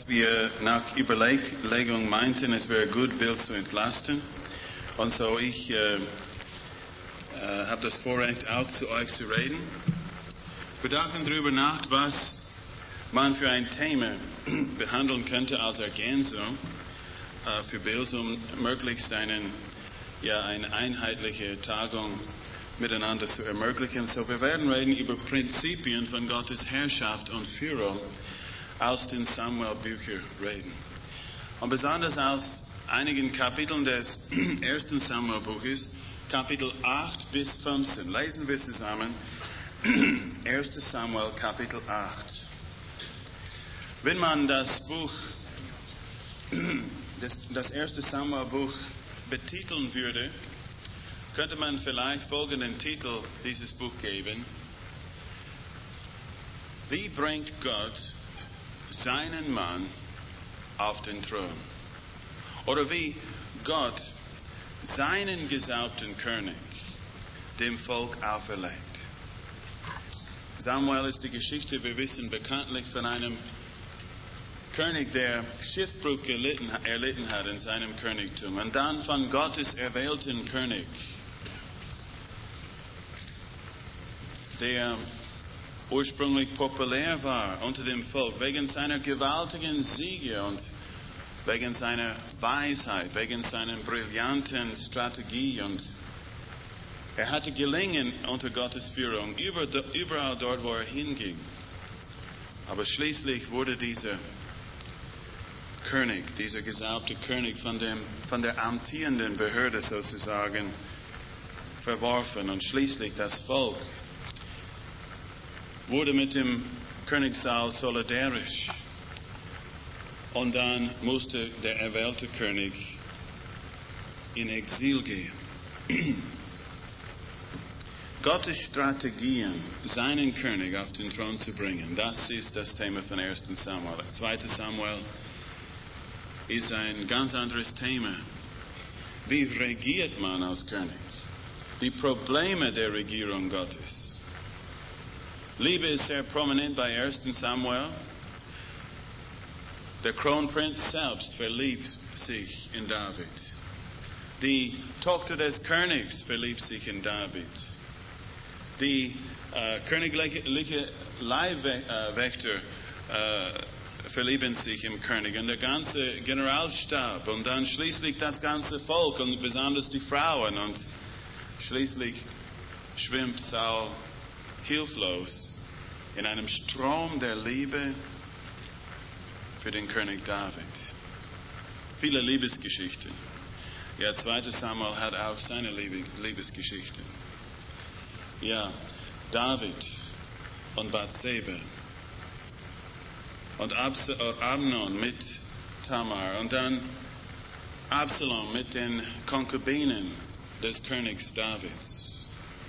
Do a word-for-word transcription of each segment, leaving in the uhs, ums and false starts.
wir nach Überlegung meinten, es wäre gut, Bill zu entlasten. Und so ich äh, äh, habe das Vorrecht, auch zu euch zu reden. Wir dachten darüber nach, was man für ein Thema behandeln könnte als Ergänzung äh, für Bill, um möglichst einen, ja, eine einheitliche Tagung miteinander zu ermöglichen. So wir werden reden über Prinzipien von Gottes Herrschaft und Führung aus den Samuel-Büchern reden. Und besonders aus einigen Kapiteln des ersten Samuel-Buches, Kapitel acht bis fünfzehn. Lesen wir zusammen erstes Samuel, Kapitel acht. Wenn man das Buch, das, das erste Samuel-Buch betiteln würde, könnte man vielleicht folgenden Titel dieses Buch geben: Wie bringt Gott seinen Mann auf den Thron? Oder wie Gott seinen gesalbten König dem Volk auferlegt. Samuel ist die Geschichte, wir wissen bekanntlich, von einem König, der Schiffbruch gelitten, erlitten hat in seinem Königtum. Und dann von Gottes erwählten König, der ursprünglich populär war unter dem Volk, wegen seiner gewaltigen Siege und wegen seiner Weisheit, wegen seiner brillanten Strategie. Und er hatte gelingen unter Gottes Führung, überall dort, wo er hinging. Aber schließlich wurde dieser König, dieser gesalbte König von, dem, von der amtierenden Behörde sozusagen verworfen. Und schließlich das Volk wurde mit dem König Saul solidarisch. Und dann musste der erwählte König in Exil gehen. Gottes Strategien, seinen König auf den Thron zu bringen, das ist das Thema von ersten Samuel. zweiter Samuel ist ein ganz anderes Thema. Wie regiert man als König? Die Probleme der Regierung Gottes. Liebe ist sehr prominent bei ersten Samuel. Der Kronprinz selbst verliebt sich in David. Die Tochter des Königs verliebt sich in David. Die äh, königliche Leibwächter äh, verlieben sich im König. Und der ganze Generalstab und dann schließlich das ganze Volk und besonders die Frauen. Und schließlich schwimmt Saul hilflos in einem Strom der Liebe für den König David. Viele Liebesgeschichten. Ja, zweiter Samuel hat auch seine Liebesgeschichte. Ja, David und Bathseba und Amnon mit Tamar und dann Absalom mit den Konkubinen des Königs Davids.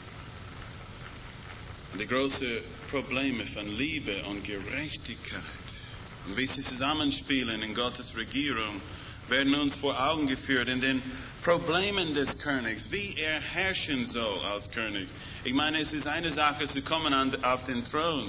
Und die großen Probleme von Liebe und Gerechtigkeit und wie sie zusammenspielen in Gottes Regierung werden uns vor Augen geführt in den Problemen des Königs, wie er herrschen soll als König. Ich meine, es ist eine Sache zu kommen an, auf den Thron.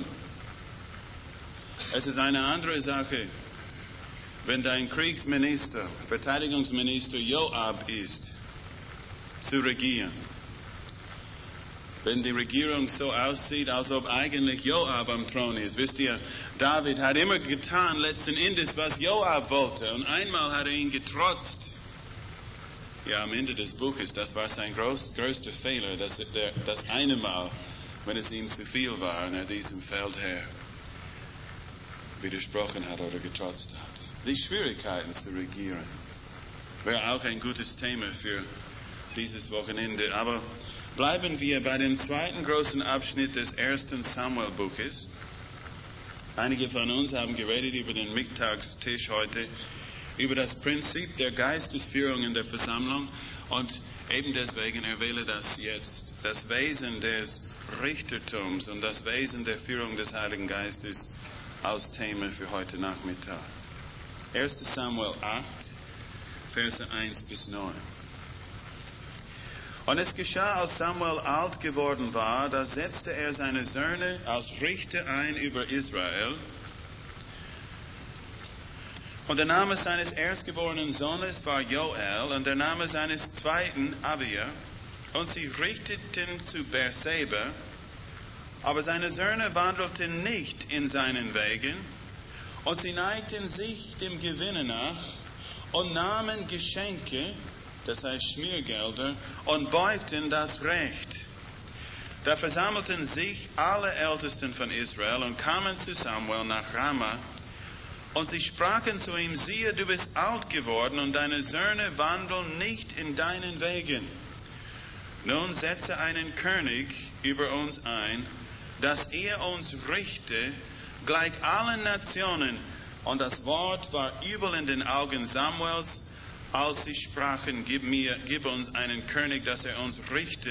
Es ist eine andere Sache, wenn dein Kriegsminister, Verteidigungsminister Joab ist, zu regieren. Wenn die Regierung so aussieht, als ob eigentlich Joab am Thron ist. Wisst ihr, David hat immer getan, letzten Endes, was Joab wollte. Und einmal hat er ihn getrotzt. Ja, am Ende des Buches, das war sein groß, größter Fehler, dass er, das eine Mal, wenn es ihm zu viel war und er diesem Feldherr widersprochen hat oder getrotzt hat. Die Schwierigkeiten zu regieren wäre auch ein gutes Thema für dieses Wochenende. Aber bleiben wir bei dem zweiten großen Abschnitt des ersten Samuel-Buches. Einige von uns haben geredet über den Mittagstisch heute, über das Prinzip der Geistesführung in der Versammlung. Und eben deswegen erwähle das jetzt. Das Wesen des Richtertums und das Wesen der Führung des Heiligen Geistes als Thema für heute Nachmittag. erster Samuel acht, Verse eins bis neun. Und es geschah, als Samuel alt geworden war, da setzte er seine Söhne als Richter ein über Israel. Und der Name seines erstgeborenen Sohnes war Joel und der Name seines zweiten Abia. Und sie richteten zu Beerseba, aber seine Söhne wandelten nicht in seinen Wegen. Und sie neigten sich dem Gewinne nach und nahmen Geschenke, das heißt Schmiergelder, und beugten das Recht. Da versammelten sich alle Ältesten von Israel und kamen zu Samuel nach Rama. Und sie sprachen zu ihm, siehe, du bist alt geworden und deine Söhne wandeln nicht in deinen Wegen. Nun setze einen König über uns ein, dass er uns richte, gleich allen Nationen. Und das Wort war übel in den Augen Samuels, als sie sprachen, gib mir, gib uns einen König, dass er uns richte.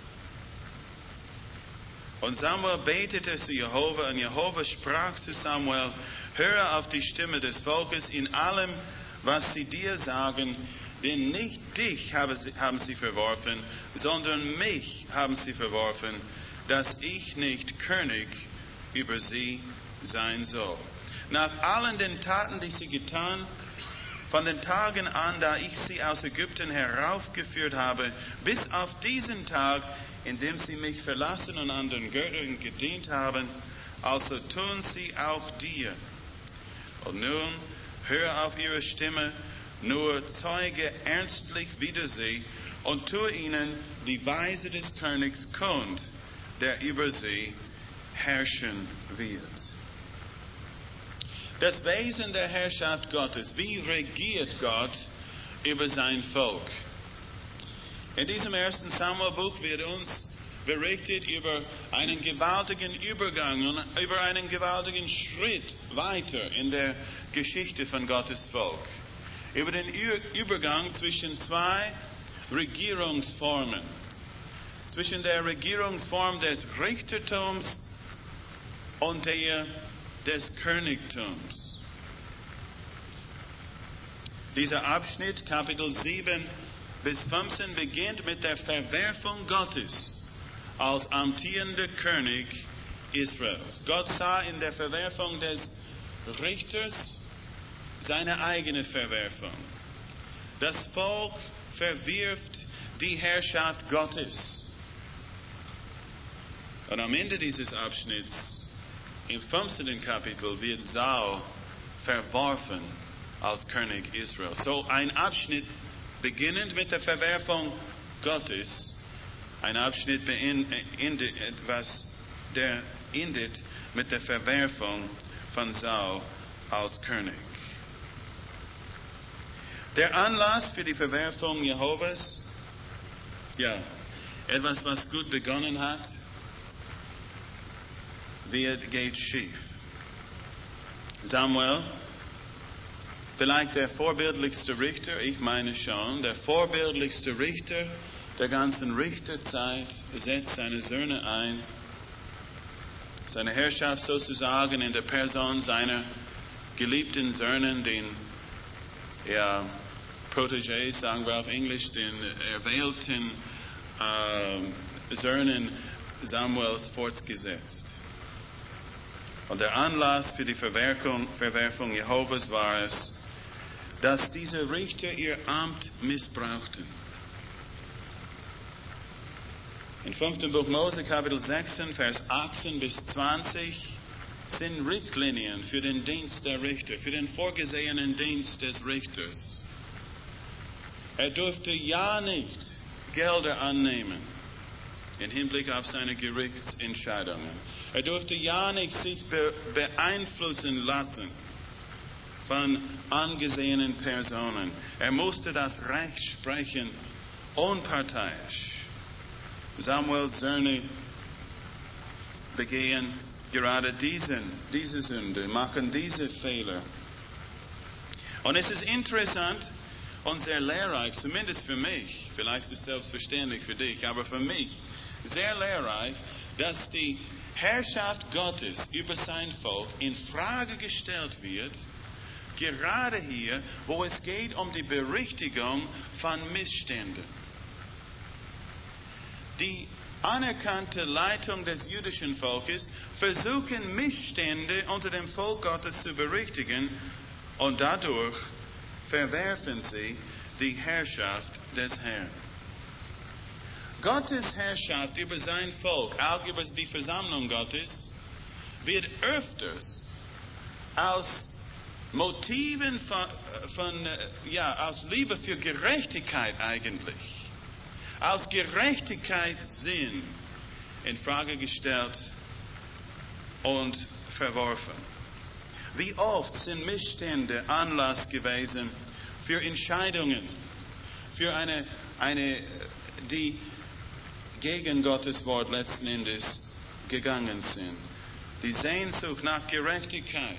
Und Samuel betete zu Jehova, und Jehova sprach zu Samuel, höre auf die Stimme des Volkes in allem, was sie dir sagen, denn nicht dich haben sie verworfen, sondern mich haben sie verworfen, dass ich nicht König über sie sein soll. Nach allen den Taten, die sie getan, von den Tagen an, da ich sie aus Ägypten heraufgeführt habe, bis auf diesen Tag, in dem sie mich verlassen und an den Göttern gedient haben, also tun sie auch dir. Und nun hör auf ihre Stimme, nur zeuge ernstlich wider sie und tue ihnen die Weise des Königs kund, der über sie herrschen wird. Das Wesen der Herrschaft Gottes, wie regiert Gott über sein Volk? In diesem ersten Samuel-Buch wird uns berichtet über einen gewaltigen Übergang und über einen gewaltigen Schritt weiter in der Geschichte von Gottes Volk. Über den Übergang zwischen zwei Regierungsformen. Zwischen der Regierungsform des Richtertums und der des Königtums. Dieser Abschnitt, Kapitel sieben bis fünfzehn, beginnt mit der Verwerfung Gottes als amtierender König Israels. Gott sah in der Verwerfung des Richters seine eigene Verwerfung. Das Volk verwirft die Herrschaft Gottes. Und am Ende dieses Abschnitts, im fünfzehnten Kapitel, wird Saul verworfen als König Israel. So ein Abschnitt beginnend mit der Verwerfung Gottes, ein Abschnitt beendet, was der endet mit der Verwerfung von Saul als König. Der Anlass für die Verwerfung Jehovas, ja, etwas, was gut begonnen hat, wird, geht schief. Samuel, vielleicht der vorbildlichste Richter, ich meine schon, der vorbildlichste Richter der ganzen Richterzeit, setzt seine Söhne ein, seine Herrschaft sozusagen in der Person seiner geliebten Söhne, den ja, Protégés, sagen wir auf Englisch, den erwählten äh, Söhnen Samuels fortgesetzt. Und der Anlass für die Verwerfung, Verwerfung Jehovas war es, dass diese Richter ihr Amt missbrauchten. Im fünften Buch Mose, Kapitel sechzehn, Vers achtzehn bis zwanzig, sind Richtlinien für den Dienst der Richter, für den vorgesehenen Dienst des Richters. Er durfte ja nicht Gelder annehmen im Hinblick auf seine Gerichtsentscheidungen. Er durfte ja nicht sich beeinflussen lassen von angesehenen Personen. Er musste das Recht sprechen, unparteiisch. Samuels Söhne begehen gerade diesen, diese Sünde, machen diese Fehler. Und es ist interessant und sehr lehrreich, zumindest für mich, vielleicht ist es selbstverständlich für dich, aber für mich sehr lehrreich, dass die Herrschaft Gottes über sein Volk in Frage gestellt wird, gerade hier, wo es geht um die Berichtigung von Missständen. Die anerkannte Leitung des jüdischen Volkes versuchen Missstände unter dem Volk Gottes zu berichtigen, Und dadurch verwerfen sie die Herrschaft des Herrn. Gottes Herrschaft über sein Volk, auch über die Versammlung Gottes, wird öfters aus Motiven von, von ja, aus Liebe für Gerechtigkeit eigentlich, aus Gerechtigkeitssinn in Frage gestellt und verworfen. Wie oft sind Missstände Anlass gewesen für Entscheidungen, für eine, eine, die gegen Gottes Wort letzten Endes gegangen sind. Die Sehnsucht nach Gerechtigkeit.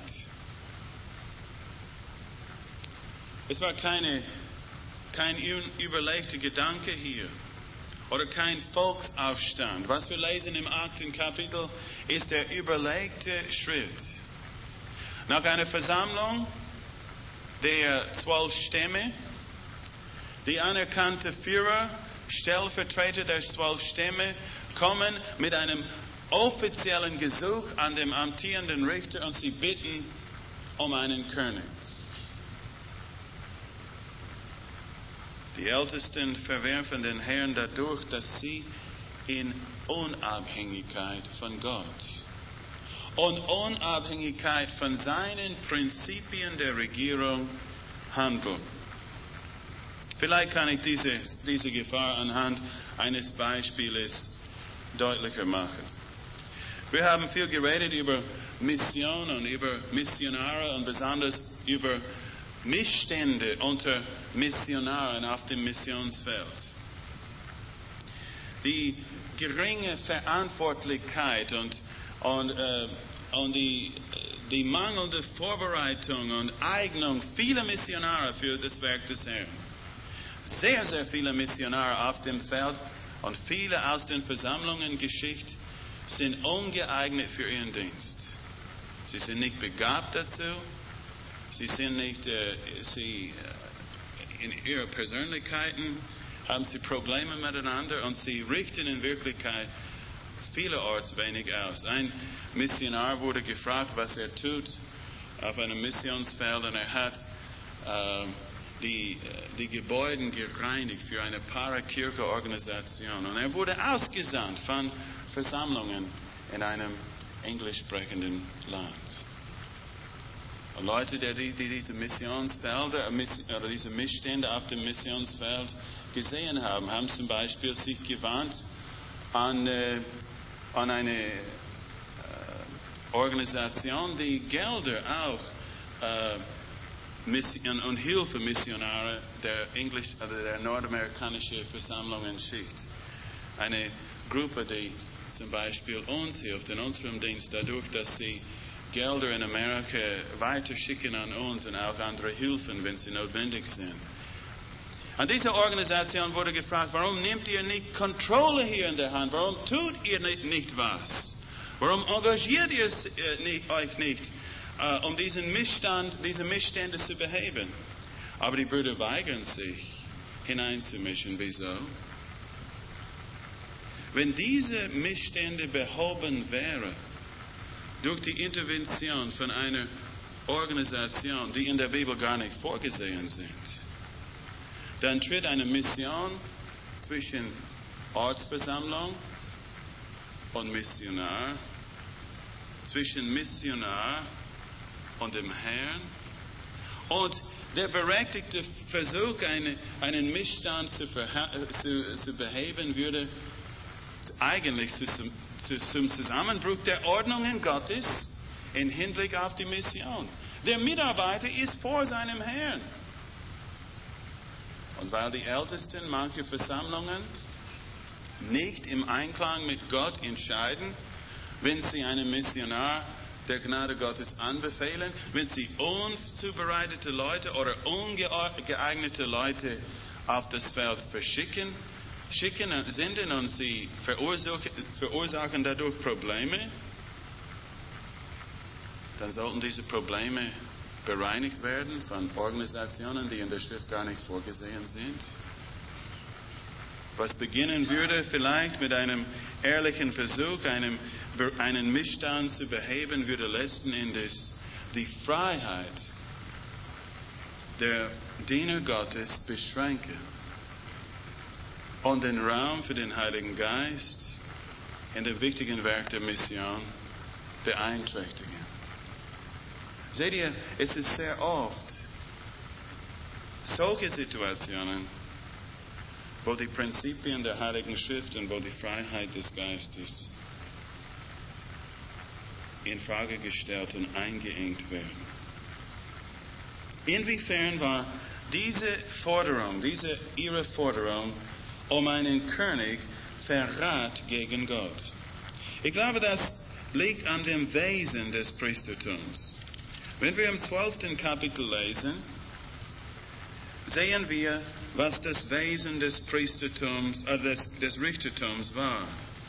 Es war keine, kein überlegter Gedanke hier oder kein Volksaufstand. Was wir lesen im achten Kapitel ist der überlegte Schritt. Nach einer Versammlung der zwölf Stämme, die anerkannte Führer, Stellvertreter der zwölf Stämme, kommen mit einem offiziellen Gesuch an den amtierenden Richter und sie bitten um einen König. Die Ältesten verwerfen den Herrn dadurch, dass sie in Unabhängigkeit von Gott und Unabhängigkeit von seinen Prinzipien der Regierung handeln. Vielleicht kann ich diese, diese Gefahr anhand eines Beispiels deutlicher machen. Wir haben viel geredet über Mission und über Missionare und besonders über Missstände unter Missionaren auf dem Missionsfeld. Die geringe Verantwortlichkeit und, und, äh, und die, die mangelnde Vorbereitung und Eignung vieler Missionare für das Werk des Herrn. Sehr, sehr viele Missionare auf dem Feld und viele aus den Versammlungen Geschichte sind ungeeignet für ihren Dienst. Sie sind nicht begabt dazu. Sie sind nicht, äh, sie, äh, in ihren Persönlichkeiten haben sie Probleme miteinander und sie richten in Wirklichkeit vielerorts wenig aus. Ein Missionar wurde gefragt, was er tut auf einem Missionsfeld und er hat äh, die, die Gebäude gereinigt für eine Parakirche-Organisation und er wurde ausgesandt von Versammlungen in einem englisch sprechenden Land. Und Leute, die, die diese Missionsfelder oder diese Missstände auf dem Missionsfeld gesehen haben, haben zum Beispiel sich gewandt an, äh, an eine äh, Organisation, die Gelder auch äh, Mission und Hilfe Missionare der englisch oder der nordamerikanischen Versammlungen schickt. Eine Gruppe, die zum Beispiel uns hilft in unserem Dienst dadurch, dass sie Gelder in Amerika weiterschicken an uns und auch andere Hilfen, wenn sie notwendig sind. An dieser Organisation wurde gefragt, warum nehmt ihr nicht Kontrolle hier in der Hand? Warum tut ihr nicht, nicht was? Warum engagiert ihr äh, nicht, euch nicht, äh, um diesen Missstand, diese Missstände zu beheben? Aber die Brüder weigern sich, hineinzumischen. Wieso? Wenn diese Missstände behoben wären, durch die Intervention von einer Organisation, die in der Bibel gar nicht vorgesehen sind, dann tritt eine Mission zwischen Ortsversammlung und Missionar, zwischen Missionar und dem Herrn. Und der berechtigte Versuch, eine, einen Missstand zu, verha- zu, zu beheben, würde eigentlich zu, zu, zum Zusammenbruch der Ordnungen Gottes im Hinblick auf die Mission. Der Mitarbeiter ist vor seinem Herrn. Und weil die Ältesten mancher Versammlungen nicht im Einklang mit Gott entscheiden, wenn sie einen Missionar der Gnade Gottes anbefehlen, wenn sie unzubereitete Leute oder ungeeignete Leute auf das Feld verschicken, schicken, senden und sie verursachen, verursachen dadurch Probleme, dann sollten diese Probleme bereinigt werden von Organisationen, die in der Schrift gar nicht vorgesehen sind. Was beginnen würde vielleicht mit einem ehrlichen Versuch, einem, einen Missstand zu beheben, würde letzten Endes die Freiheit der Diener Gottes beschränke und den Raum für den Heiligen Geist in dem wichtigen Werk der Mission beeinträchtige. Seht ihr, es ist sehr oft solche Situationen, wo die Prinzipien der Heiligen Schrift und wo die Freiheit des Geistes in Frage gestellt und eingeengt werden. Inwiefern war diese Forderung, diese ihre Forderung um einen König Verrat gegen Gott? Ich glaube, das liegt an dem Wesen des Priestertums. Wenn wir im zwölften Kapitel lesen, sehen wir, was das Wesen des Priestertums, äh, des, des Richtertums war.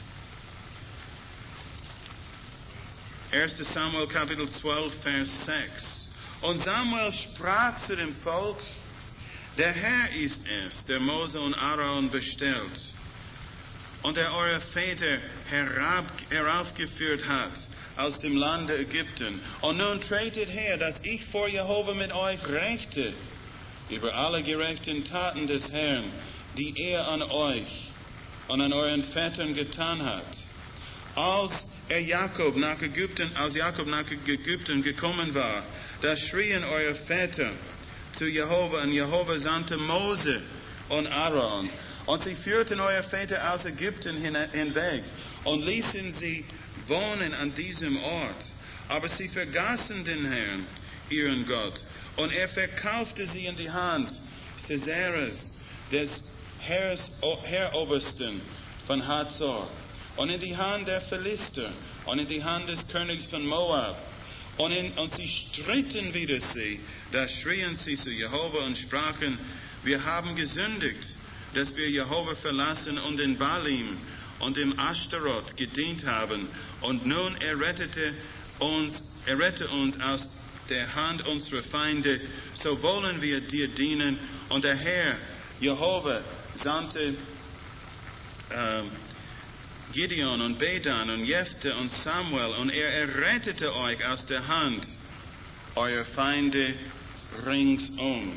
erster Samuel Kapitel zwölf, Vers sechs. Und Samuel sprach zu dem Volk, der Herr ist es, der Mose und Aaron bestellt und der eure Väter herab, heraufgeführt hat aus dem Lande Ägypten. Und nun tretet her, dass ich vor Jehova mit euch rechte über alle gerechten Taten des Herrn, die er an euch und an euren Vätern getan hat. Als er Jakob nach Ägypten, als Jakob nach Ägypten gekommen war, da schrien eure Väter zu Jehova, und Jehova sandte Mose und Aaron. Und sie führten eure Väter aus Ägypten hinweg und ließen sie wohnen an diesem Ort. Aber sie vergaßen den Herrn, ihren Gott. Und er verkaufte sie in die Hand Siseras, des Heerobersten von Hazor, und in die Hand der Philister, und in die Hand des Königs von Moab. Und, in, und sie stritten wider sie. Da schrien sie zu Jehova und sprachen, wir haben gesündigt, dass wir Jehova verlassen und den Baalim und dem Ashtaroth gedient haben. Und nun errettete uns, errette uns aus der Hand unserer Feinde, so wollen wir dir dienen. Und der Herr, Jehova, sandte äh, Gideon und Bedan und Jephthah und Samuel, und er errettete euch aus der Hand eurer Feinde ringsum.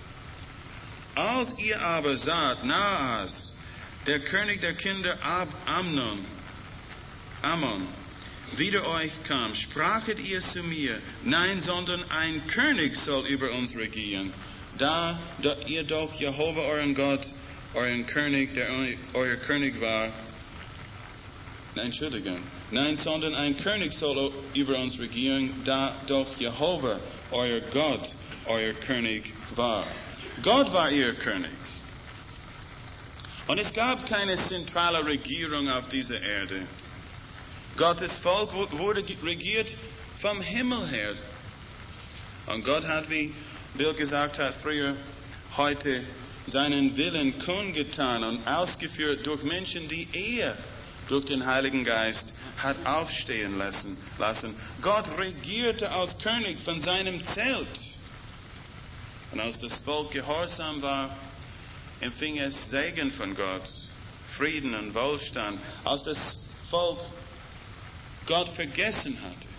Als ihr aber saht, Naas, der König der Kinder Ab Amnon, Ammon, wider euch kam, sprachet ihr zu mir, nein, sondern ein König soll über uns regieren, da, da ihr doch Jehova euren Gott, euren König, der euer König war, Nein, Entschuldigung. Nein, sondern ein König soll über uns regieren, da doch Jehova, euer Gott, euer König war. Gott war ihr König. Und es gab keine zentrale Regierung auf dieser Erde. Gottes Volk wurde regiert vom Himmel her. Und Gott hat, wie Bill gesagt hat früher, heute seinen Willen kundgetan und ausgeführt durch Menschen, die er durch den Heiligen Geist hat aufstehen lassen. Gott regierte als König von seinem Zelt. Und als das Volk gehorsam war, empfing es Segen von Gott, Frieden und Wohlstand. Als das Volk Gott vergessen hatte,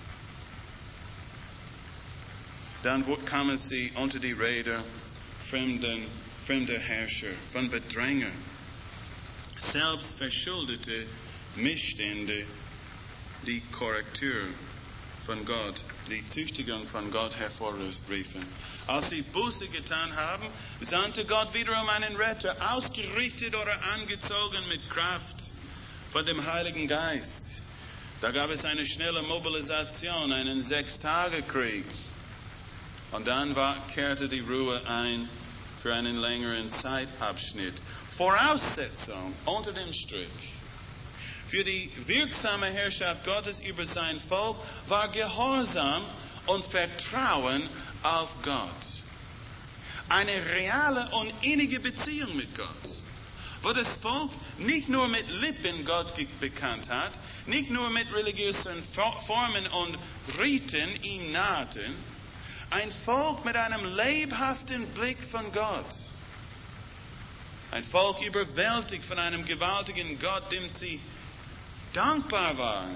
dann kamen sie unter die Räder fremden, fremder Herrscher, von Bedränger. Selbstverschuldete Missstände, die Korrektur von Gott, die Züchtigung von Gott hervorriefen. Als sie Buße getan haben, sandte Gott wiederum einen Retter, ausgerichtet oder angezogen mit Kraft von dem Heiligen Geist. Da gab es eine schnelle Mobilisation, einen Sechstagekrieg. Und dann war, kehrte die Ruhe ein für einen längeren Zeitabschnitt. Voraussetzung unter dem Strich für die wirksame Herrschaft Gottes über sein Volk war Gehorsam und Vertrauen auf Gott. Eine reale und innige Beziehung mit Gott, wo das Volk nicht nur mit Lippen Gott bekannt hat, nicht nur mit religiösen Formen und Riten ihm nahten, ein Volk mit einem lebhaften Blick von Gott. Ein Volk überwältigt von einem gewaltigen Gott, dem sie dankbar waren,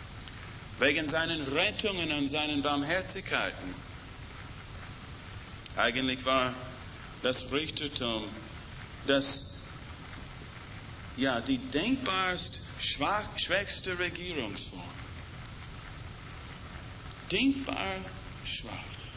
wegen seinen Rettungen und seinen Barmherzigkeiten. Eigentlich war das Richtertum das, ja, die denkbarst schwach, schwächste Regierungsform. Denkbar schwach.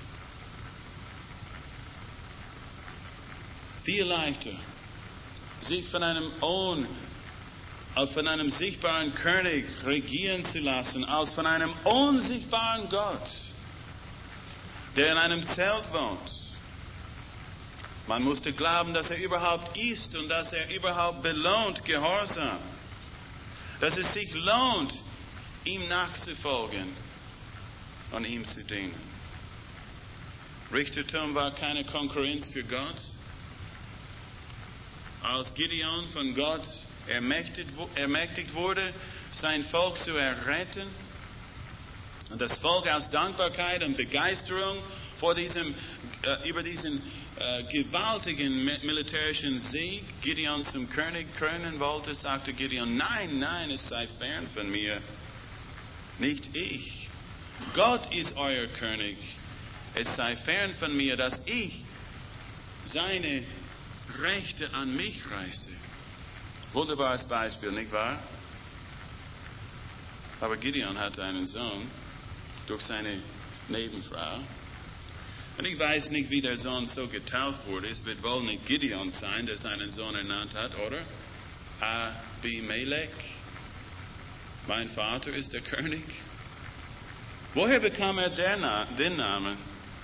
Viel leichter, sich von einem Ohn, von einem sichtbaren König regieren zu lassen, als von einem unsichtbaren Gott, der in einem Zelt wohnt. Man musste glauben, dass er überhaupt ist und dass er überhaupt belohnt, Gehorsam. Dass es sich lohnt, ihm nachzufolgen und ihm zu dienen. Richtertum war keine Konkurrenz für Gott. Als Gideon von Gott ermächtigt, ermächtigt wurde, sein Volk zu erretten, und das Volk aus Dankbarkeit und Begeisterung vor diesem, äh, über diesen äh, gewaltigen militärischen Sieg Gideon zum König krönen wollte, sagte Gideon, nein, nein, es sei fern von mir, nicht ich. Gott ist euer König. Es sei fern von mir, dass ich seine Rechte an mich reiße. Wunderbares Beispiel, nicht wahr? Aber Gideon hatte einen Sohn durch seine Nebenfrau. Und ich weiß nicht, wie der Sohn so getauft wurde. Es wird wohl nicht Gideon sein, der seinen Sohn ernannt hat, oder? Abimelech. Mein Vater ist der König. Woher bekam er den Namen?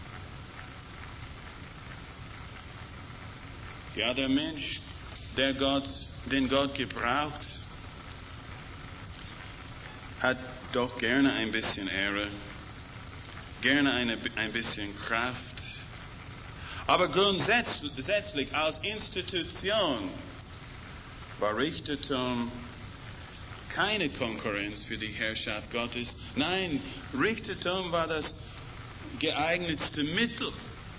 Ja, der Mensch, der Gott, den Gott gebraucht, hat doch gerne ein bisschen Ehre, gerne eine, ein bisschen Kraft. Aber grundsätzlich als Institution war Richtertum keine Konkurrenz für die Herrschaft Gottes. Nein, Richtertum war das geeignetste Mittel.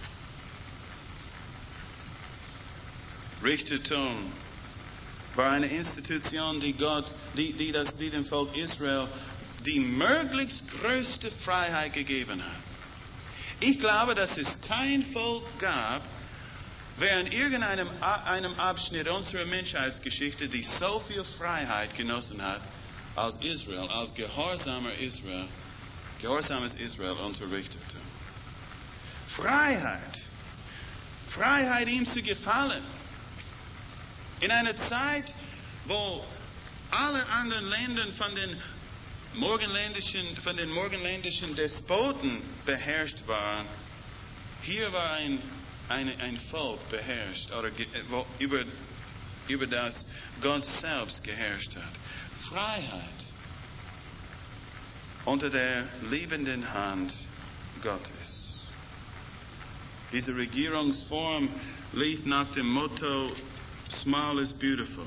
Richtertum war eine Institution, die Gott, die, die, das, die dem Volk Israel die möglichst größte Freiheit gegeben hat. Ich glaube, dass es kein Volk gab, während irgendeinem einem Abschnitt unserer Menschheitsgeschichte, die so viel Freiheit genossen hat, als Israel, als gehorsamer Israel, gehorsames Israel unter Richtertum. Freiheit. Freiheit, ihm zu gefallen. In einer Zeit, wo alle anderen Länder von den morgenländischen, von den morgenländischen Despoten beherrscht waren, hier war ein, eine, ein Volk beherrscht, oder wo, über, über das Gott selbst geherrscht hat. Freiheit unter der liebenden Hand Gottes. Diese Regierungsform lief nach dem Motto, small is beautiful.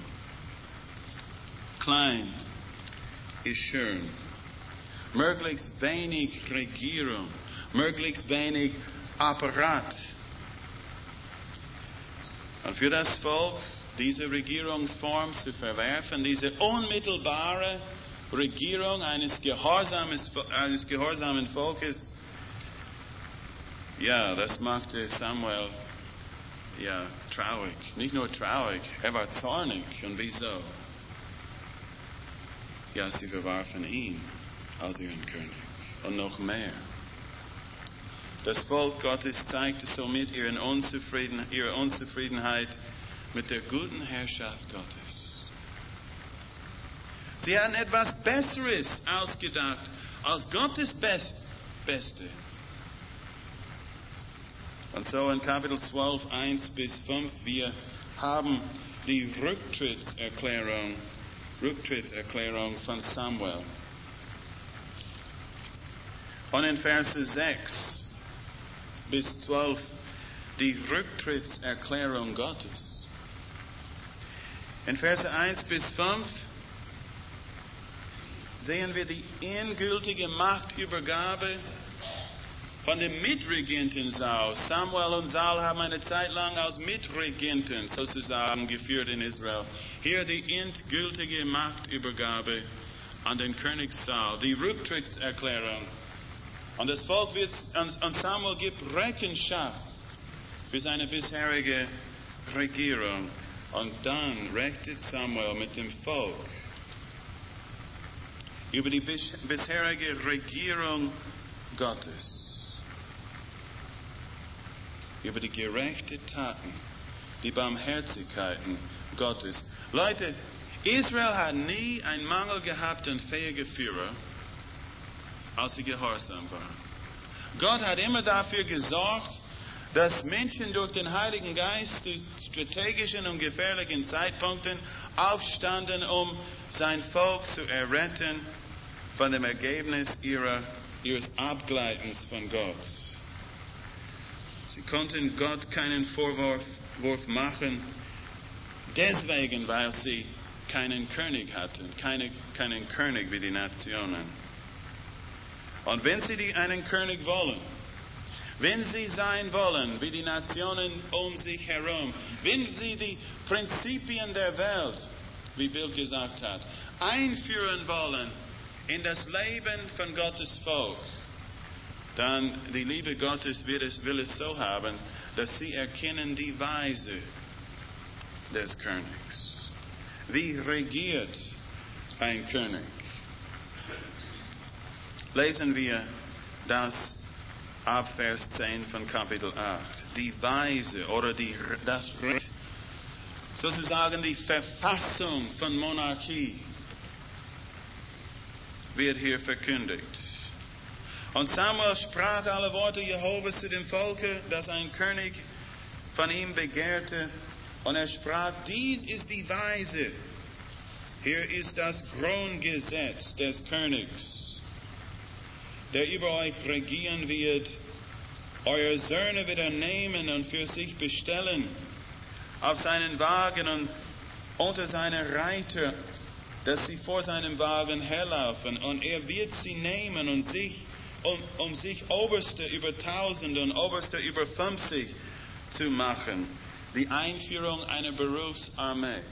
Klein ist schön. Möglichst wenig Regierung. Möglichst wenig Apparat. Und für das Volk, diese Regierungsform zu verwerfen, diese unmittelbare Regierung eines, Gehorsames, eines gehorsamen Volkes, ja, das machte Samuel ja, traurig. Nicht nur traurig, er war zornig. Und wieso? Ja, sie verwarfen ihn als ihren König. Und noch mehr. Das Volk Gottes zeigte somit ihren Unzufrieden, ihre Unzufriedenheit mit der guten Herrschaft Gottes. Sie hatten etwas Besseres ausgedacht als Gottes Best, Beste. Und so in Kapitel zwölf, eins bis fünf, wir haben die Rücktrittserklärung, Rücktrittserklärung von Samuel. Und in Verse sechs bis zwölf die Rücktrittserklärung Gottes. In Verse eins bis fünf sehen wir die endgültige Machtübergabe von dem Mitregenten Saul. Samuel und Saul haben eine Zeit lang als Mitregenten sozusagen geführt in Israel. Hier die endgültige Machtübergabe an den König Saul, die Rücktrittserklärung. Und das Volk wird, und Samuel gibt Rechenschaft für seine bisherige Regierung. Und dann rechtet Samuel mit dem Volk über die bisherige Regierung Gottes, über die gerechten Taten, die Barmherzigkeiten Gottes. Leute, Israel hat nie einen Mangel gehabt an fähigen Führer, als sie gehorsam waren. Gott hat immer dafür gesorgt, dass Menschen durch den Heiligen Geist zu strategischen und gefährlichen Zeitpunkten aufstanden, um sein Volk zu erretten von dem Ergebnis ihrer, ihres Abgleitens von Gott. Sie konnten Gott keinen Vorwurf Vorwurf machen, deswegen, weil sie keinen König hatten, keine, keinen König wie die Nationen. Und wenn sie die, einen König wollen, wenn sie sein wollen, wie die Nationen um sich herum, wenn sie die Prinzipien der Welt, wie Bill gesagt hat, einführen wollen in das Leben von Gottes Volk, dann die Liebe Gottes will es, will es so haben, dass sie erkennen die Weise des Königs. Wie regiert ein König? Lesen wir das ab Vers zehn von Kapitel acht. Die Weise oder die, das Recht, sozusagen die Verfassung von Monarchie, wird hier verkündigt. Und Samuel sprach alle Worte Jehovas zu dem Volke, das ein König von ihm begehrte. Und er sprach, dies ist die Weise. Hier ist das Grundgesetz des Königs, der über euch regieren wird. Eure Söhne wird er nehmen und für sich bestellen auf seinen Wagen und unter seine Reiter, dass sie vor seinem Wagen herlaufen. Und er wird sie nehmen und sich Um, um sich Oberste über tausend und Oberste über fünfzig zu machen. Die Einführung einer Berufsarmee.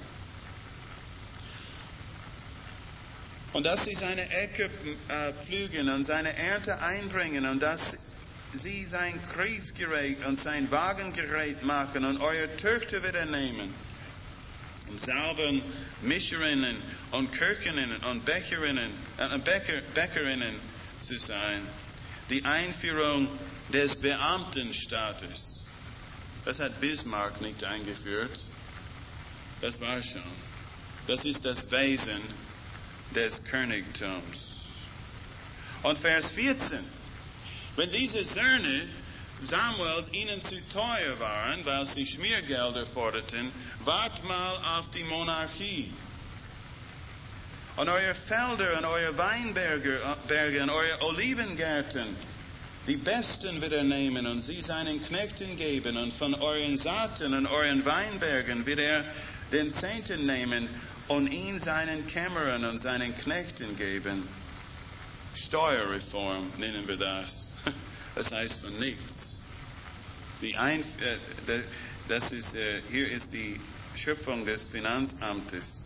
Und dass sie seine Äcker äh, pflügen und seine Ernte einbringen und dass sie sein Kriegsgerät und sein Wagengerät machen und eure Töchter wieder nehmen und salben Mischerinnen und Köchinnen und Bäckerinnen, äh, Bäcker, Bäckerinnen zu sein. Die Einführung des Beamtenstaates. Das hat Bismarck nicht eingeführt. Das war schon. Das ist das Wesen des Königtums. Und Vers vierzehn. Wenn diese Söhne Samuels ihnen zu teuer waren, weil sie Schmiergelder forderten, wart mal auf die Monarchie. Und eure Felder und eure Weinberge und eure Olivengärten, die besten wird er nehmen und sie seinen Knechten geben. Und von euren Saaten und euren Weinbergen wird er den Zehnten nehmen und ihn seinen Kämmerern und seinen Knechten geben. Steuerreform nennen wir das. Das heißt von nichts. Die Ein, äh, das ist, äh, hier ist die Schöpfung des Finanzamtes.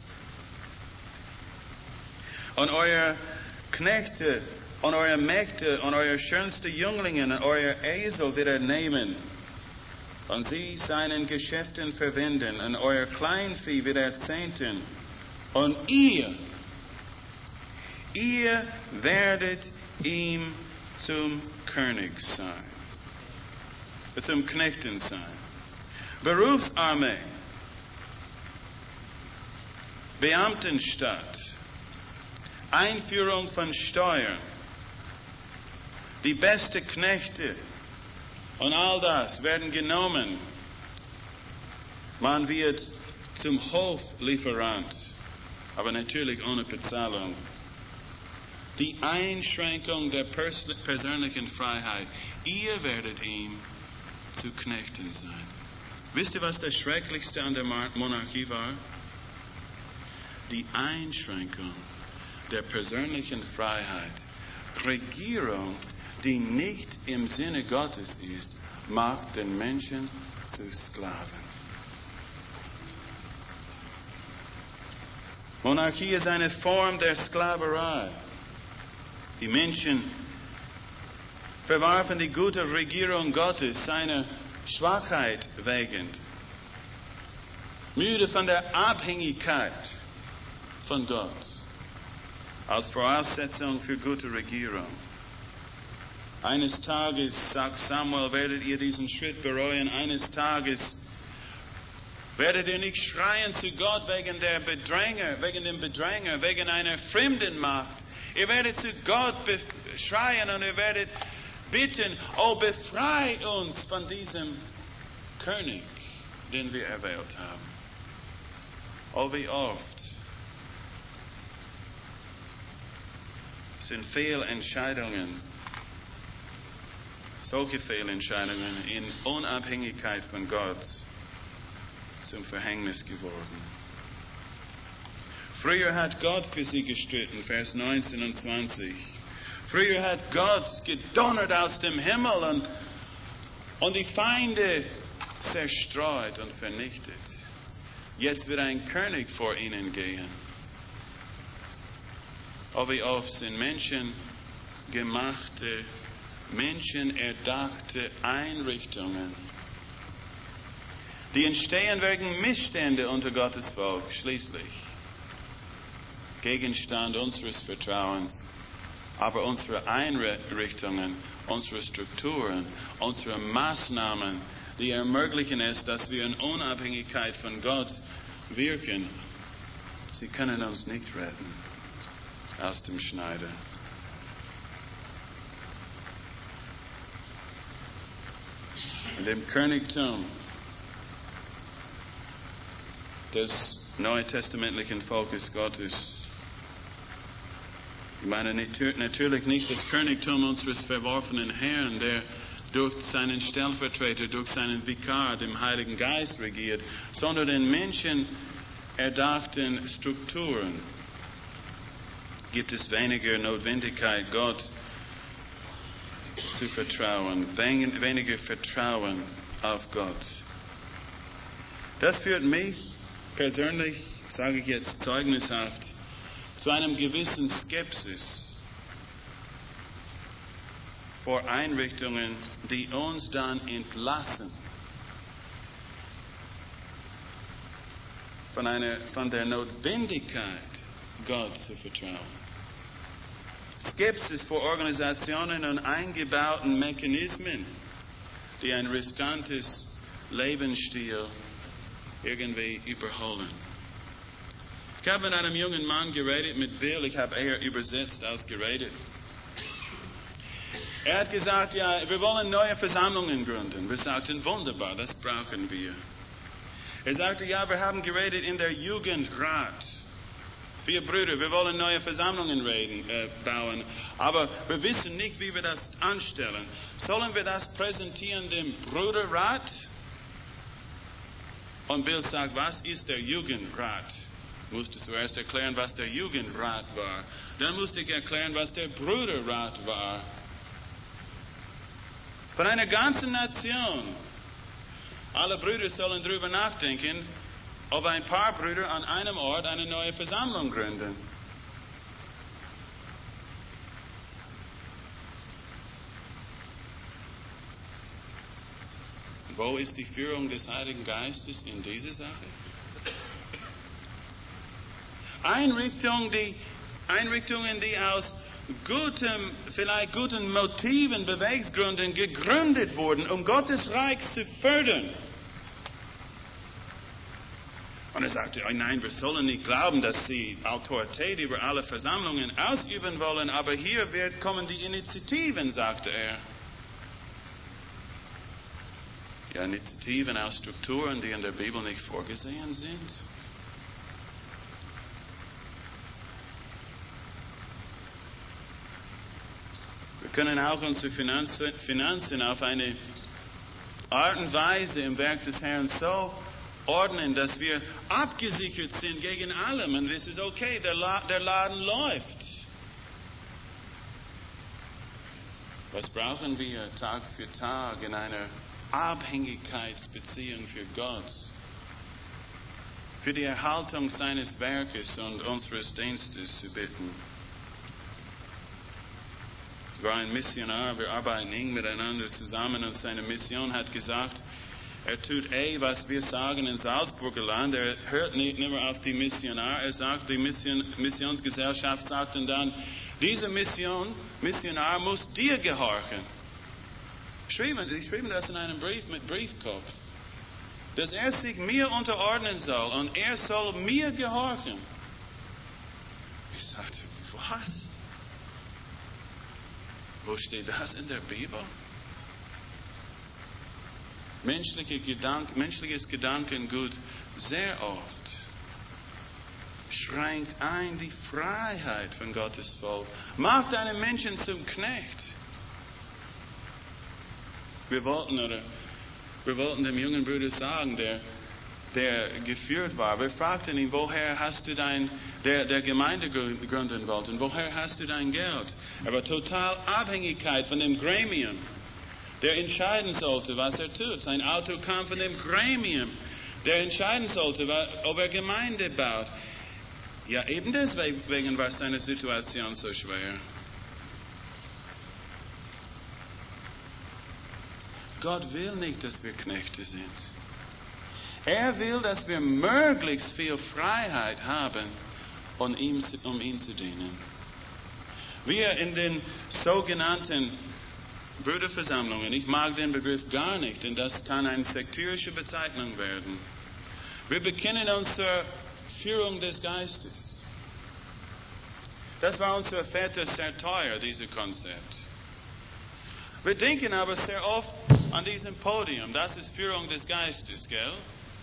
Und eure Knechte und eure Mägde und eure schönste Jünglingen und euer Esel wird er nehmen und sie seinen Geschäften verwenden und euer Kleinvieh wird er zehnten. Und ihr, ihr werdet ihm zum König sein, zum Knechten sein. Berufsarmee, Beamtenstaat, Einführung von Steuern, die besten Knechte und all das werden genommen. Man wird zum Hoflieferant, aber natürlich ohne Bezahlung. Die Einschränkung der pers- persönlichen Freiheit. Ihr werdet ihm zu Knechten sein. Wisst ihr, was das Schrecklichste an der Monarchie war? Die Einschränkung der persönlichen Freiheit. Regierung, die nicht im Sinne Gottes ist, macht den Menschen zu Sklaven. Monarchie ist eine Form der Sklaverei. Die Menschen verwarfen die gute Regierung Gottes, seine Schwachheit wegen, müde von der Abhängigkeit von Gott, als Voraussetzung für gute Regierung. Eines Tages, sagt Samuel, werdet ihr diesen Schritt bereuen. Eines Tages werdet ihr nicht schreien zu Gott wegen der Bedränger, wegen dem Bedränger, wegen einer fremden Macht. Ihr werdet zu Gott schreien und ihr werdet bitten, oh, befrei uns von diesem König, den wir erwählt haben. Oh, wie oft sind Fehlentscheidungen, solche Fehlentscheidungen in Unabhängigkeit von Gott zum Verhängnis geworden. Früher hat Gott für sie gestritten, Vers neunzehn und zwanzig. Früher hat Gott gedonnert aus dem Himmel und, und die Feinde zerstreut und vernichtet. Jetzt wird ein König vor ihnen gehen. Oh, wie oft sind Menschen gemachte, menschenerdachte Einrichtungen, die entstehen wegen Missstände unter Gottes Volk, schließlich Gegenstand unseres Vertrauens. Aber unsere Einrichtungen, unsere Strukturen, unsere Maßnahmen, die ermöglichen es, dass wir in Unabhängigkeit von Gott wirken, sie können uns nicht retten aus dem Schneider. In dem Königtum des neutestamentlichen Volkes Gottes, ich meine natürlich nicht das Königtum unseres verworfenen Herrn, der durch seinen Stellvertreter, durch seinen Vikar, dem Heiligen Geist regiert, sondern den Menschen erdachten Strukturen gibt es weniger Notwendigkeit, Gott zu vertrauen, weniger Vertrauen auf Gott. Das führt mich persönlich, sage ich jetzt zeugnishaft, zu einem gewissen Skepsis vor Einrichtungen, die uns dann entlassen von, einer, von der Notwendigkeit, Gott zu vertrauen. Skepsis vor Organisationen und eingebauten Mechanismen, die ein riskantes Lebensstil irgendwie überholen. Ich habe mit einem jungen Mann geredet, mit Bill, ich habe eher übersetzt als geredet. Er hat gesagt, ja, wir wollen neue Versammlungen gründen. Wir sagten, wunderbar, das brauchen wir. Er sagte, ja, wir haben geredet in der Jugendrat. Wir Brüder, wir wollen neue Versammlungen reden, äh, bauen, aber wir wissen nicht, wie wir das anstellen. Sollen wir das präsentieren dem Bruderrat? Und Bill sagt, was ist der Jugendrat? Ich musste zuerst erklären, was der Jugendrat war. Dann musste ich erklären, was der Bruderrat war. Von einer ganzen Nation. Alle Brüder sollen darüber nachdenken, ob ein paar Brüder an einem Ort eine neue Versammlung gründen. Wo ist die Führung des Heiligen Geistes in dieser Sache? Einrichtungen, die, Einrichtungen, die aus gutem, vielleicht guten Motiven, Beweggründen gegründet wurden, um Gottes Reich zu fördern. Und er sagte, oh nein, wir sollen nicht glauben, dass sie Autorität über alle Versammlungen ausüben wollen, aber hier wird, kommen die Initiativen, sagte er. Ja, Initiativen aus Strukturen, die in der Bibel nicht vorgesehen sind. Wir können auch unsere Finanzen, Finanzen auf eine Art und Weise im Werk des Herrn so ordnen, dass wir abgesichert sind gegen allem. Und es ist okay, der, La- der Laden läuft. Was brauchen wir Tag für Tag in einer Abhängigkeitsbeziehung für Gott? Für die Erhaltung seines Werkes und unseres Dienstes zu bitten. Es war ein Missionar, wir arbeiten eng miteinander zusammen und seine Mission hat gesagt, Er tut eh, was wir sagen in Salzburger Land. Er hört nicht mehr auf die Missionar. Er sagt, die Mission, Missionsgesellschaft sagt und dann, diese Mission, Missionar muss dir gehorchen. Schrieben, sie schrieben das in einem Brief mit Briefkopf. Dass er sich mir unterordnen soll und er soll mir gehorchen. Ich sagte, was? Wo steht das in der Bibel? Menschliche Gedank, menschliches Gedankengut sehr oft schränkt ein die Freiheit von Gottes Volk. Macht einen Menschen zum Knecht. Wir wollten, oder, wir wollten dem jungen Bruder sagen, der, der geführt war, wir fragten ihn, woher hast du dein, der, der Gemeinde gründen wollte, und woher hast du dein Geld? Er war total Abhängigkeit von dem Gremium, der entscheiden sollte, was er tut. Sein Auto kam von dem Gremium, der entscheiden sollte, ob er Gemeinde baut. Ja, eben deswegen war seine Situation so schwer. Gott will nicht, dass wir Knechte sind. Er will, dass wir möglichst viel Freiheit haben, um ihm, um ihm zu dienen. Wir in den sogenannten Brüderversammlungen, ich mag den Begriff gar nicht, denn das kann eine sektirische Bezeichnung werden. Wir bekennen uns zur Führung des Geistes. Das war unser Väter sehr teuer, dieses Konzept. Wir denken aber sehr oft an diesem Podium, das ist Führung des Geistes, gell?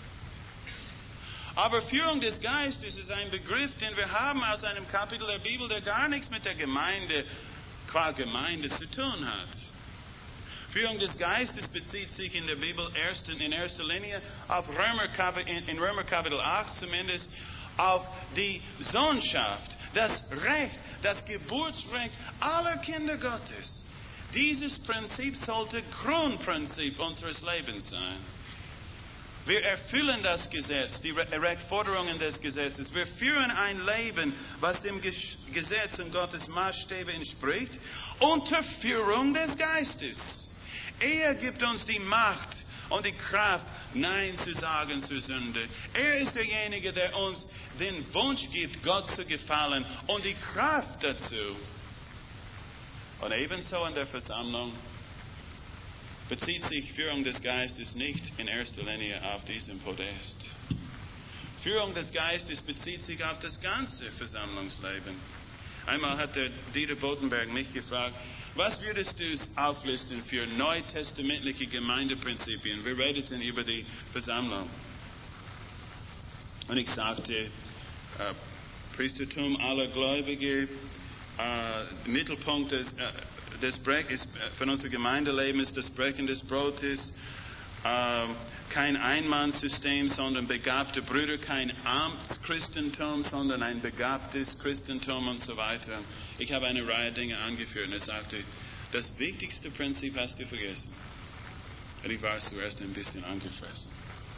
Aber Führung des Geistes ist ein Begriff, den wir haben aus einem Kapitel der Bibel, der gar nichts mit der Gemeinde, qua Gemeinde zu tun hat. Führung des Geistes bezieht sich in der Bibel erst, in erster Linie auf Römer, in Römer Kapitel acht zumindest, auf die Sohnschaft, das Recht, das Geburtsrecht aller Kinder Gottes. Dieses Prinzip sollte Grundprinzip unseres Lebens sein. Wir erfüllen das Gesetz, die Forderungen des Gesetzes. Wir führen ein Leben, was dem Gesetz und Gottes Maßstäbe entspricht, unter Führung des Geistes. Er gibt uns die Macht und die Kraft, Nein zu sagen zur Sünde. Er ist derjenige, der uns den Wunsch gibt, Gott zu gefallen und die Kraft dazu. Und ebenso in der Versammlung bezieht sich Führung des Geistes nicht in erster Linie auf diesem Podest. Führung des Geistes bezieht sich auf das ganze Versammlungsleben. Einmal hat der Dieter Botenberg mich gefragt, was würdest du auflisten für neutestamentliche Gemeindeprinzipien? Wir redeten über die Versammlung. Und ich sagte, äh, Priestertum aller Gläubige, äh, Mittelpunkt des, äh, des Brech ist, äh, von unserem Gemeindeleben ist das Brechen des Brotes, äh, kein Einmannssystem, sondern begabte Brüder, kein Amtschristentum, sondern ein begabtes Christentum und so weiter. Ich habe eine Reihe Dinge angeführt und er sagte, das wichtigste Prinzip hast du vergessen. Und ich war zuerst ein bisschen angefressen.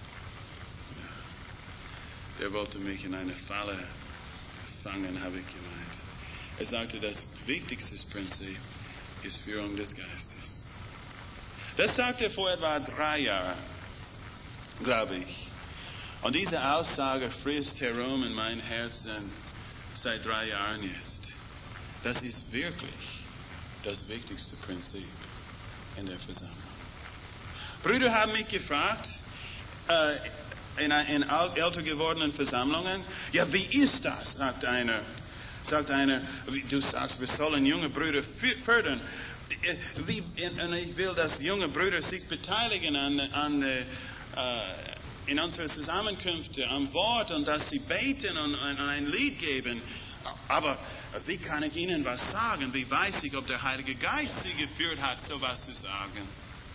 Ja. Der wollte mich in eine Falle fangen, habe ich gemeint. Er sagte, das wichtigste Prinzip ist Führung des Geistes. Das sagte er vor etwa drei Jahren, glaube ich. Und diese Aussage frisst herum in mein Herzen seit drei Jahren jetzt. Das ist wirklich das wichtigste Prinzip in der Versammlung. Brüder haben mich gefragt, äh, in, in älter gewordenen Versammlungen, ja, wie ist das, sagt einer. Sagt einer, du sagst, wir sollen junge Brüder fördern. Wie, und ich will, dass junge Brüder sich beteiligen an, an äh, in unseren Zusammenkünften, am Wort und dass sie beten und, und ein Lied geben. Aber wie kann ich Ihnen was sagen? Wie weiß ich, ob der Heilige Geist Sie geführt hat, so was zu sagen?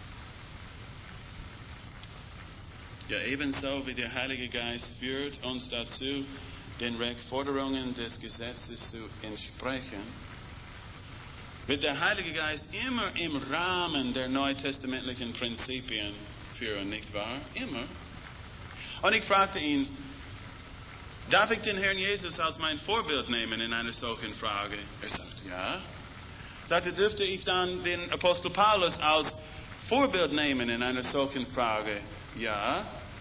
Ja, ebenso wie der Heilige Geist führt uns dazu, den Forderungen des Gesetzes zu entsprechen, wird der Heilige Geist immer im Rahmen der neutestamentlichen Prinzipien führen, nicht wahr? Immer. Und ich fragte ihn, darf ich den Herrn Jesus als mein Vorbild nehmen in einer solchen Frage? Er sagte, ja. Er sagte, dürfte ich dann den Apostel Paulus als Vorbild nehmen in einer solchen Frage? Ja.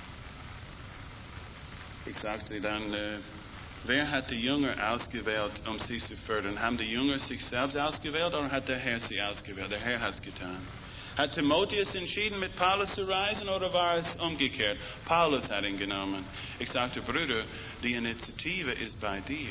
Ich sagte dann, äh, wer hat die Jünger ausgewählt, um sie zu fördern? Haben die Jünger sich selbst ausgewählt oder hat der Herr sie ausgewählt? Der Herr hat es getan. Hat Timotheus entschieden, mit Paulus zu reisen oder war es umgekehrt? Paulus hat ihn genommen. Ich sagte, Bruder, die Initiative ist bei dir.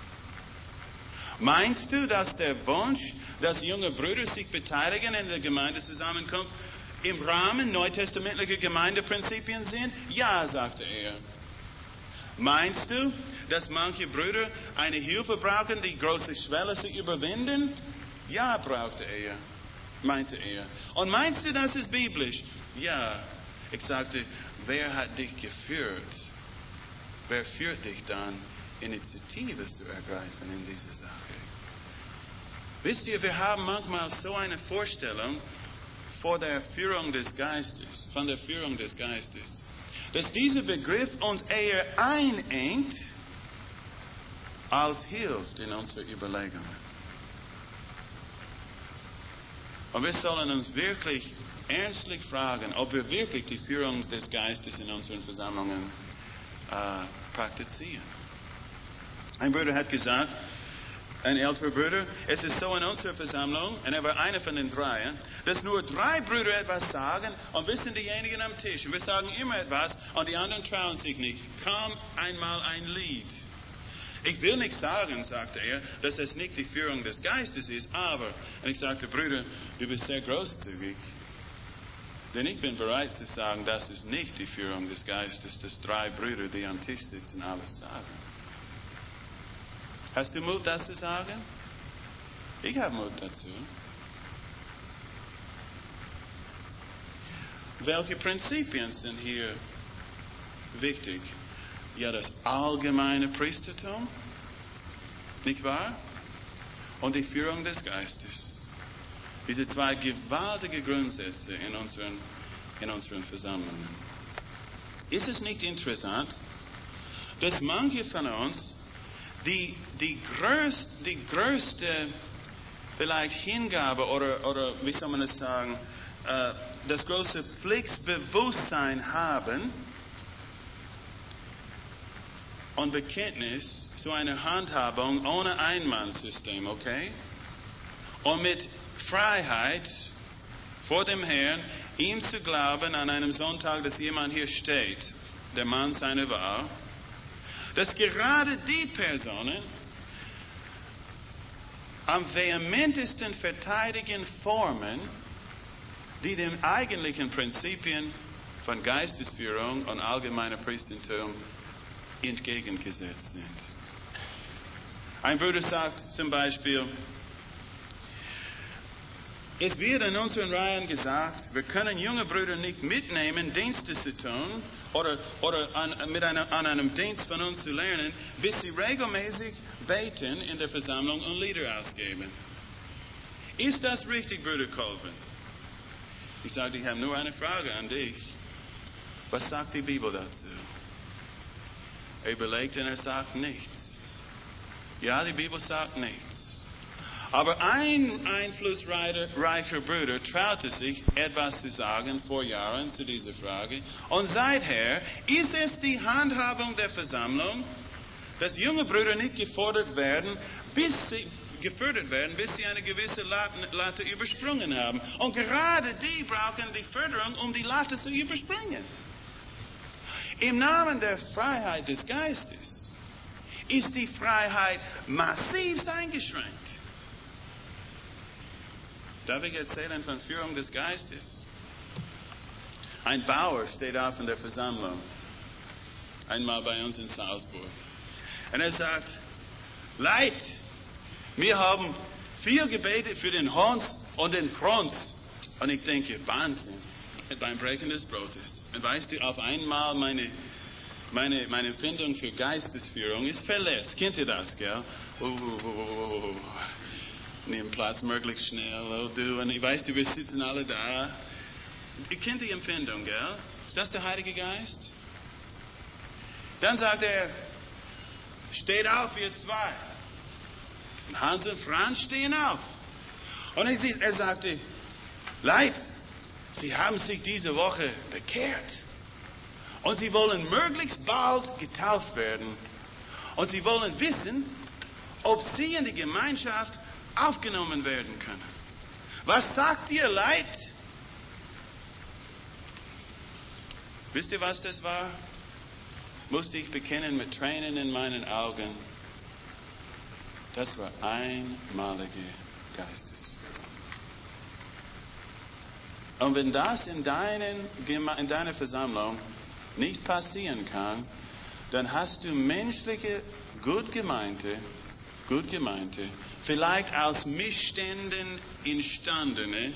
Meinst du, dass der Wunsch, dass junge Brüder sich beteiligen in der Gemeindezusammenkunft im Rahmen neutestamentlicher Gemeindeprinzipien sind? Ja, sagte er. Meinst du, dass manche Brüder eine Hilfe brauchen, die große Schwelle zu überwinden? Ja, brauchte er, meinte er. Und meinst du, das ist biblisch? Ja. Ich sagte, wer hat dich geführt? Wer führt dich dann, Initiative zu ergreifen in dieser Sache? Wisst ihr, wir haben manchmal so eine Vorstellung vor der Führung des Geistes, von der Führung des Geistes, dass dieser Begriff uns eher einengt, als hilft in unserer Überlegung. Und wir sollen uns wirklich ernstlich fragen, ob wir wirklich die Führung des Geistes in unseren Versammlungen äh, praktizieren. Ein Bruder hat gesagt, ein älterer Bruder, es ist so in unserer Versammlung, und er war einer von den dreien, dass nur drei Brüder etwas sagen und wir sind diejenigen am Tisch. Und wir sagen immer etwas und die anderen trauen sich nicht. Kaum einmal ein Lied. Ich will nicht sagen, sagte er, dass es nicht die Führung des Geistes ist, aber, und ich sagte, Brüder, du bist sehr großzügig. Denn ich bin bereit zu sagen, das ist nicht die Führung des Geistes, dass drei Brüder, die am Tisch sitzen, alles sagen. Hast du Mut, das zu sagen? Ich habe Mut dazu. Welche Prinzipien sind hier wichtig? Ja, das allgemeine Priestertum, nicht wahr? Und die Führung des Geistes. Diese zwei gewaltige Grundsätze in unseren, in unseren Versammlungen. Ist es nicht interessant, dass manche von uns die, die, größte, die größte vielleicht Hingabe oder, oder wie soll man es sagen, äh, das große Pflichtbewusstsein haben und Bekenntnis zu einer Handhabung ohne Einmannssystem, okay? Und mit Freiheit vor dem Herrn, ihm zu glauben an einem Sonntag, dass jemand hier steht, der Mann seiner Wahl, dass gerade die Personen am vehementesten verteidigen Formen, die den eigentlichen Prinzipien von Geistesführung und allgemeiner Priestertum entgegengesetzt sind. Ein Bruder sagt zum Beispiel, es wird in unseren Reihen gesagt, wir können junge Brüder nicht mitnehmen, Dienste zu tun oder, oder an, mit einer, an einem Dienst von uns zu lernen, bis sie regelmäßig beten in der Versammlung und Lieder ausgeben. Ist das richtig, Bruder Colvin? Ich sage, ich habe nur eine Frage an dich. Was sagt die Bibel dazu? Er überlegt und er sagt nichts. Ja, die Bibel sagt nichts. Aber ein einflussreicher Bruder traute sich, etwas zu sagen vor Jahren zu dieser Frage. Und seither ist es die Handhabung der Versammlung, dass junge Brüder nicht gefordert werden, bis sie gefördert werden, bis sie eine gewisse Latte, Latte übersprungen haben. Und gerade die brauchen die Förderung, um die Latte zu überspringen. Im Namen der Freiheit des Geistes ist die Freiheit massiv eingeschränkt. Darf ich erzählen von Führung des Geistes? Ein Bauer steht auf in der Versammlung, einmal bei uns in Salzburg. Und er sagt, Leid, wir haben viel gebetet für den Hans und den Franz. Und ich denke, Wahnsinn, beim Brechen des Brotes. Und weißt du, auf einmal meine, meine, meine Empfindung für Geistesführung ist verletzt. Kennt ihr das, gell? Oh, oh, oh, oh. Nehmen Platz möglichst schnell, oh du, und ich weiß, du, wir sitzen alle da. Ihr kennt die Empfindung, gell? Ist das der Heilige Geist? Dann sagt er, steht auf, ihr zwei. Und Hans und Franz stehen auf. Und er sagte, Leid, Sie haben sich diese Woche bekehrt. Und sie wollen möglichst bald getauft werden. Und sie wollen wissen, ob sie in die Gemeinschaft aufgenommen werden können. Was sagt ihr, Leid? Wisst ihr, was das war? Musste ich bekennen mit Tränen in meinen Augen. Das war einmalige Geistesführung. Und wenn das in, deinen, in deiner Versammlung nicht passieren kann, dann hast du menschliche, gut gemeinte, gut gemeinte, vielleicht aus Missständen entstandene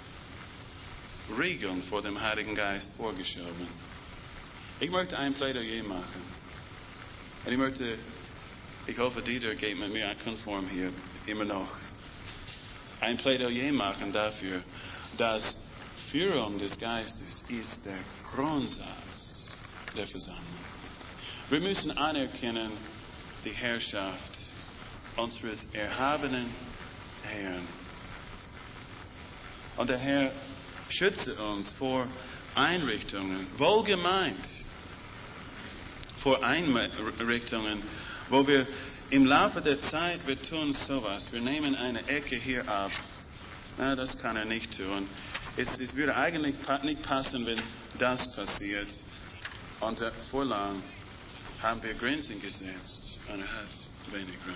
Regeln vor dem Heiligen Geist vorgeschoben. Ich möchte ein Plädoyer machen. Und ich möchte, ich hoffe, Dieter geht mit mir konform hier, immer noch, ein Plädoyer machen dafür, dass Führung des Geistes ist der Grundsatz der Versammlung. Wir müssen anerkennen die Herrschaft unseres erhabenen Herrn. Und der Herr schütze uns vor Einrichtungen, wohlgemeint, vor Einrichtungen, wo wir im Laufe der Zeit, wir tun sowas, wir nehmen eine Ecke hier ab. Na, das kann er nicht tun. Es, es würde eigentlich nicht passen, wenn das passiert. Und uh, vor lang haben wir Grenzen gesetzt und er hat wenig Raum.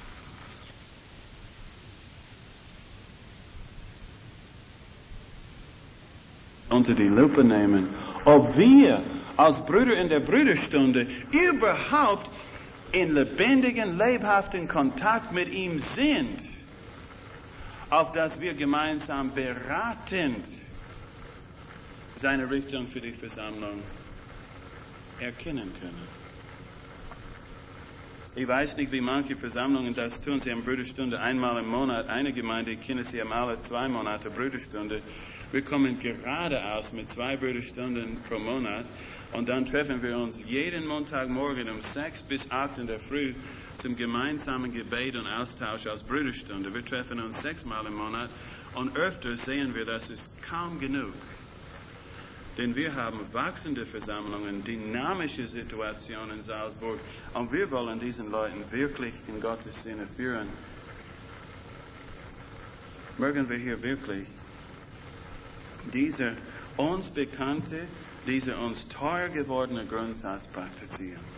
Unter die Lupe nehmen, ob wir als Brüder in der Brüderstunde überhaupt in lebendigen, lebhaften Kontakt mit ihm sind, auf dass wir gemeinsam beratend seine Richtung für die Versammlung erkennen können. Ich weiß nicht, wie manche Versammlungen das tun. Sie haben Brüderstunde einmal im Monat. Eine Gemeinde, ich kenne sie, haben alle zwei Monate Brüderstunde. Wir kommen geradeaus mit zwei Brüderstunden pro Monat und dann treffen wir uns jeden Montagmorgen um sechs bis acht in der Früh zum gemeinsamen Gebet und Austausch als Brüderstunde. Wir treffen uns sechsmal im Monat und öfter sehen wir, das ist kaum genug. Denn wir haben wachsende Versammlungen, dynamische Situationen in Salzburg und wir wollen diesen Leuten wirklich in Gottes Sinne führen. Mögen wir hier wirklich dieser uns bekannte, dieser uns teuer gewordene Grundsatz praktizieren.